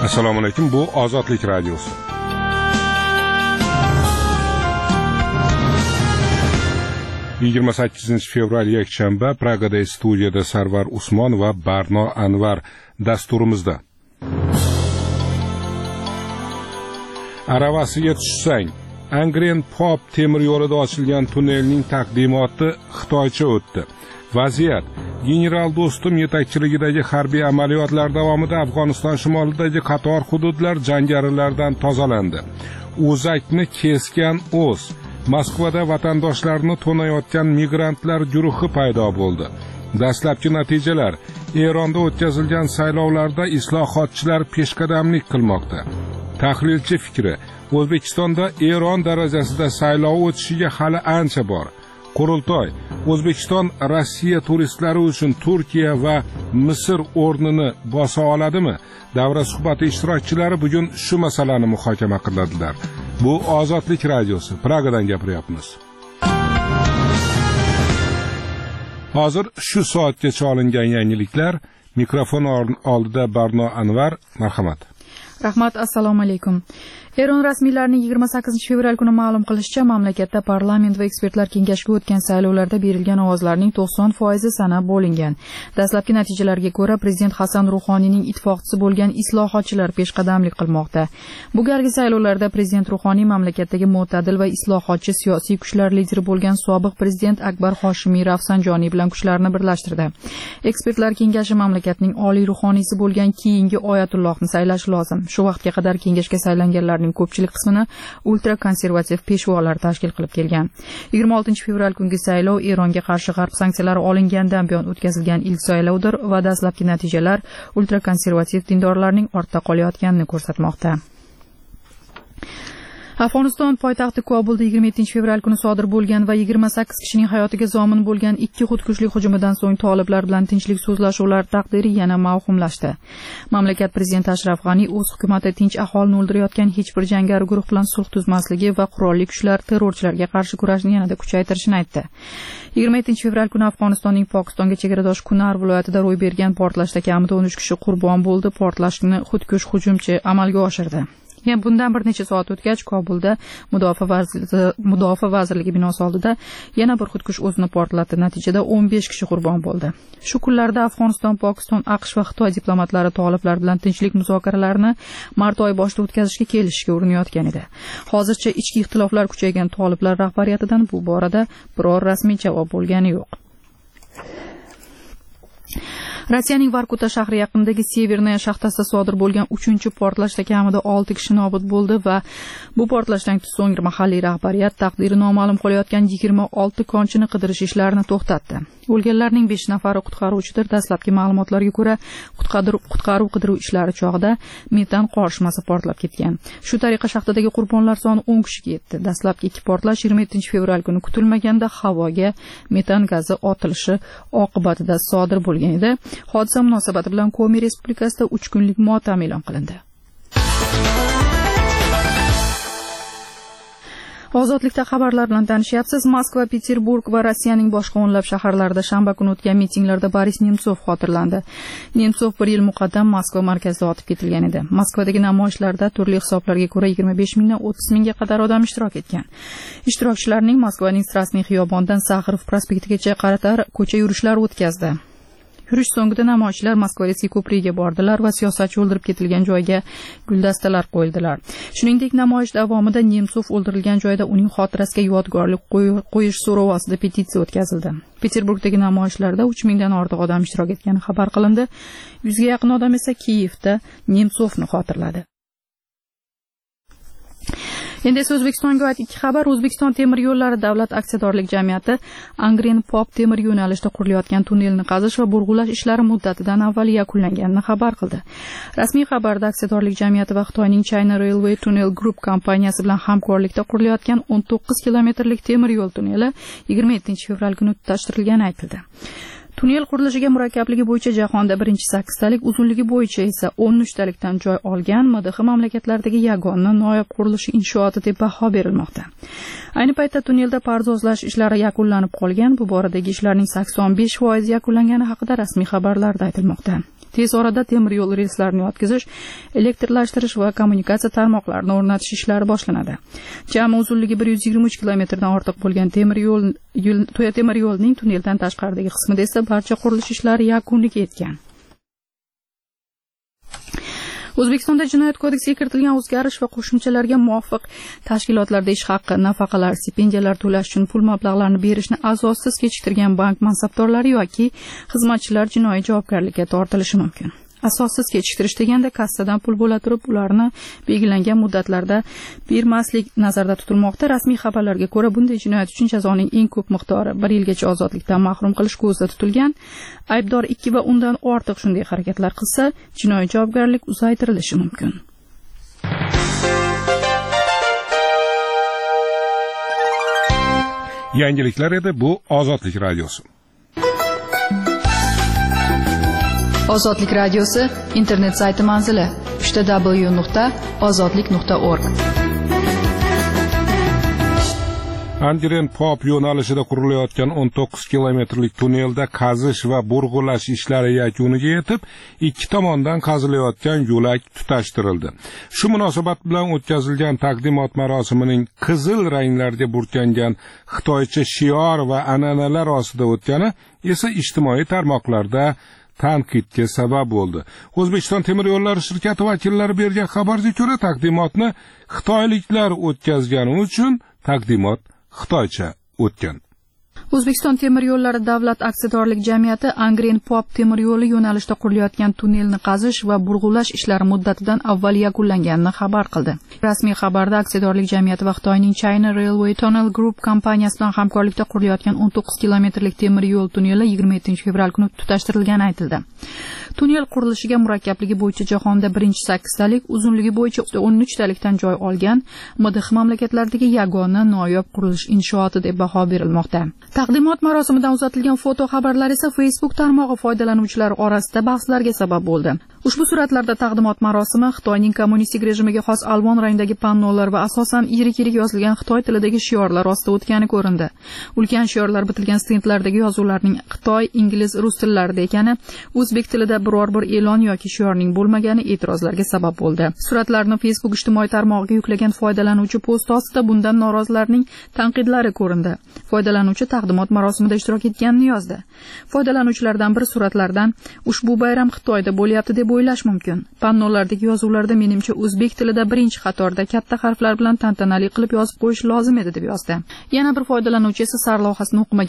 Assalomu alaykum, bu Ozodlik radiosi. Yigirma 28-fevral yakshanba Pragada studiyada Sarvar Usmon va Barno Anvar dasturimizda. Aravasiga tushsang, Angren Pop temir yo'lida ochilgan tunnelning taqdimoti Xitoycha o'tdi. Vaziyat: General Do'stum yetakchiligidagi harbiy amaliyotlar davomida Afg'oniston shimolidagi qator hududlar jangarilardan tozalandi. O'zakni kesgan o'z Moskvada vatandoshlarni to'nayotgan migrantlar guruhi paydo bo'ldi. Dastlabki natijalar: Eronda o'tkazilgan saylovlarda islohotchilar peshqadamlik qilmoqda. Tahlilchi fikri: O'zbekistonda Eron darajasida saylov o'tishiga hali ancha bor. Qurultoy: O'zbekiston Rossiya turistlari uchun Turkiya va Misr o'rnini bosa oladimi? Davra suhbati ishtirokchilari bugun shu masalani muhokama qiladilar. Bu Ozodlik radiosi. Pragadan gapiryapmiz. Hozir shu soatgacha olingan yangiliklar. Mikrofon oldida Barno Anvar, marhamat. Rahmat, assalomu alaykum. Eron rasmiylarining 28-fevral kuni ma'lum qilishicha, mamlakatda parlament va ekspertlar kengashiga o'tgan saylovlarda berilgan ovozlarning 90% sanab bo'lingan. Dastlabki natijalarga ko'ra, prezident Hasan Ruhoniyning ittifoqchisi bo'lgan islohotchilar peshqadamlik qilmoqda. Bu galgi saylovlarda prezident Ruhoniy mamlakatdagi mo'tadil va islohotchi siyosiy kuchlar lideri bo'lgan sobiq prezident Akbar Hoshimiy Rafsanjoniy bilan kuchlarini birlashtirdi. Ekspertlar kengashi mamlakatning oliy ruhoniysi bo'lgan keyingi Oyatullohni saylashi lozim. Shu vaqtga qadar kengashga saylanganlarning ko'pchilik qismini ultra konservativ peshvolar tashkil qilib kelgan. 26-fevral kungi saylov Eronga qarshi g'arb sanksiyalari olingandan buyon o'tkazilgan ilk saylovdir va dastlabki natijalar ultra konservativ dindorlarning ortda qolayotganini ko'rsatmoqda. Afg'oniston poytaxti Kobulda 27-fevral kuni sodir bo'lgan va 28 kishining hayotiga zomin bo'lgan ikki xudkushlik hujumidan so'ng toliblar bilan tinchlik so'zlashuvlar taqdiri yana mavhumlashdi. Mamlakat prezidenti Ashraf G'ani o'z hukumati tinch aholini o'ldirayotgan hech bir jangari guruh bilan sulh tuzmasligi va qurolli kuchlar terrorchilarga qarshi kurashni yanada kuchaytirishini aytdi. 27-fevral kuni Afg'onistonning Pokistonga chegaradosh Kunar viloyatida ro'y bergan portlashda kamida 13 kishi qurbon bo'ldi. Portlashni xudkush hujumchi amalga oshirdi. Bundan bir necha soat o'tgach, Kobulda mudofaa vazirligi binosi oldida yana bir xudkush o'zini portlatdi. Natijada 15 kishi qurbon bo'ldi. Shu kunlarda Afg'oniston, Pokiston, AQSh va Xitoy diplomatlari toliblar bilan tinchlik muzokaralarini mart oyi boshida o'tkazishga kelishishga urinayotgan edi. Hozircha ichki ixtiloflar kuchaygan toliblar rahbariyatidan bu borada biror rasmiy javob bo'lgani yo'q. Rossiyaning Vorkuta shahri yaqinidagi Severnaya shaxtasida sodir bo'lgan 3-portlashda kamida 6 kishi nobud bo'ldi va bu portlashdan so'ng mahalliy rahbariyat taqdiri noma'lum qolayotgan 26 konchini qidirish ishlarini to'xtatdi. O'lganlarning 5 nafari qutqaruvchidir. Dastlabki ma'lumotlarga ko'ra, qutqaruv-qidiruv ishlari chog'ida metan qorishmasi portlab ketgan. Shu tariqa shaxtadagi qurbonlar soni 10 kishiga yetdi. Dastlabki ikki portlash 27-fevral kuni kutilmaganda havoga metan gazi otilishi oqibatida sodir bo'lgan edi. Hodisa munosabati bilan Komi Respublikasida 3 kunlik motam e'lon qilindi. Ozodlikda xabarlar bilan tanishyapsiz. Moskva, Peterburg va Rossiyaning boshqa o'nlab shaharlarida shanba kuni o'tgan mitinglarda Boris Nemtsov xotirlandi. Nemtsov 1 yil muqaddam Moskva markazida otib ketilgan edi. Moskvadagi namoyishlarda turli hisoblarga ko'ra 25 mingdan 30 mingga qadar odam ishtirok etgan. Ishtirokchilarning Moskvaning Strasniy xiyobonidan Saxarov prospektigacha qaratar ko'cha yurishlari o'tkazdi. Yurish so'ngida namoyishchilar Moskvadagi ko'prikka bordilar va siyosatchi o'ldirib ketilgan joyga guldastalar qo'ydilar. Shuningdek, namoyish davomida Nemtsov o'ldirilgan joyda uning xotirasiga yodgorlik qo'yish so'rovi ostida petitsiya o'tkazildi. Peterburgdagi namoyishlarda 3 mingdan ortiq odam ishtirok etgani xabar qilindi. 100 ga yaqin odam esa Kiyevda Nemtsovni xotirladi. Endi esa O'zbekistonga oid ikki xabar. O'zbekiston temir yo'llari davlat aksiyadorlik jamiyati Angren Pop temir yo'nalishida qurilayotgan tunnelni qazish va burg'ulash ishlari muddatidan avval yakunlanganini xabar qildi. Rasmiy xabarda aksiyadorlik jamiyati va Xitoyning China Railway Tunnel Group kompaniyasi bilan hamkorlikda qurilayotgan 19 kilometrlik temir yo'l tunneli 27-fevral kuni tutashtirilgani aytildi. Tunnel qurilishiga murakkabligi bo'yicha jahonda birinchi 8 talik, uzunligi bo'yicha esa 13 talikdan joy olgan MDH mamlakatlaridagi yagona noyob qurilish inshooti deb baho berilmoqda. Ayni paytda tunnelda pardozlash ishlari yakunlanib qolgan. Bu boradagi ishlarning 85% yakunlangani haqida rasmiy xabarlarda aytilmoqda. Tez orada temir yo'l relslarini yotqizish, elektrlashtirish va kommunikatsiya tarmoqlarini o'rnatish ishlari boshlanadi. Jami uzunligi 123 kilometrdan ortiq bo'lgan temir yo'lning tunneldan tashqaridagi qismida esa barcha qurilish ishlari yakuniga yetgan. O'zbekistonda Jinoyat kodeksiga kiritilgan o'zgarish va qo'shimchalarga muvofiq tashkilotlarda ish haqi, nafaqalar, stipendiyalar to'lash uchun pul mablag'larini berishni asossiz kechiktirgan bank mansabdorlari yoki xizmatchilar jinoiy javobgarlikka tortilishi mumkin. Asossiz kechiktirish deganda kassadan pul bo'la turib, ularni belgilangan muddatlarda bermaslik nazarda tutilmoqda. Rasmiy xabarlarga ko'ra, bunday jinoyat uchun jazoning eng ko'p miqdori 1 yilgacha ozodlikdan mahrum qilish ko'zda tutilgan. Aybdor 2 va undan ortiq shunday harakatlar qilsa, jinoiy javobgarlik uzaytirilishi mumkin. Yangiliklar edi, bu Ozodlik radiosi. Ozodlik radiosi internet sayti manzili www.ozodlik.org. Angren Pop yo'nalishida qurilayotgan 19 kilometrlik tunnelda qazish va burg'ulash ishlari yakuniga yetib, ikki tomondan qazilayotgan yo'lak tutashtirildi. Shu munosabat bilan o'tkazilgan taqdimot marosimining qizil ranglarga burkangan xitoycha shior va an'analar ostida o'tgani esa ijtimoiy tarmoqlarda tanqidga sabab bo'ldi. O'zbekiston temir yo'llari shirkati vakillari bergan xabarga ko'ra, taqdimotni xitoyliklar o'tkazgani uchun taqdimot xitoycha o'tgan. O'zbekiston temir yo'llari davlat aksiyadorlik jamiyati Angren Pop temir yo'li yo'nalishida qurilayotgan tunnelni qazish va burg'ulash ishlari muddatidan avval yakunlanganini xabar qildi. Rasmiy xabarda aksiyadorlik jamiyati va Xitoyning China Railway Tunnel Group kompaniyasi bilan hamkorlikda qurilayotgan 19 kilometrlik temir yo'l tunneli 27-fevral kuni tutashtirilgani aytildi. Tunnel qurilishiga murakkabligi bo'yicha jahonda birinchi 8 talik, uzunligi bo'yicha 13 talikdan joy olgan MDH mamlakatlaridagi yagona noyob qurilish inshooti deb baho berilmoqda. Taqdimot marosimidan uzatilgan foto xabarlar esa Facebook tarmog'i foydalanuvchilari orasida bahslarga sabab bo'ldi. Ushbu suratlarda taqdimot marosimi Xitoyning kommunistik rejimiga xos alvon rangdagi pannolar va asosan yirik-yirik yozilgan Xitoy tilidagi shiorlar ostida o'tgani ko'rindi. Ulkan shiorlar bitilgan stendlardagi yozuvlarning Xitoy, ingliz, rus tillarida ekani, o'zbek tilida biror bir e'lon yoki shiorning bo'lmagani e'tirozlarga sabab bo'ldi. Suratlarni Facebook ijtimoiy tarmog'iga yuklagan foydalanuvchi post ostida bundan norozilarning tanqidlari ko'rindi. Foydalanuvchi taqdimot marosimida ishtirok etganini yozdi. Foydalanuvchilardan biri suratlardan ushbu bayram Xitoyda bo'lyapti deb o'ylash mumkin. Pannolardagi yozuvlarda menimcha o'zbek tilida birinchi qatorda katta harflar bilan tantanali qilib yozib qo'yish lozim edi deb yozdi. Yana bir foydalanuvchi esa sarlavhasini o'qimagan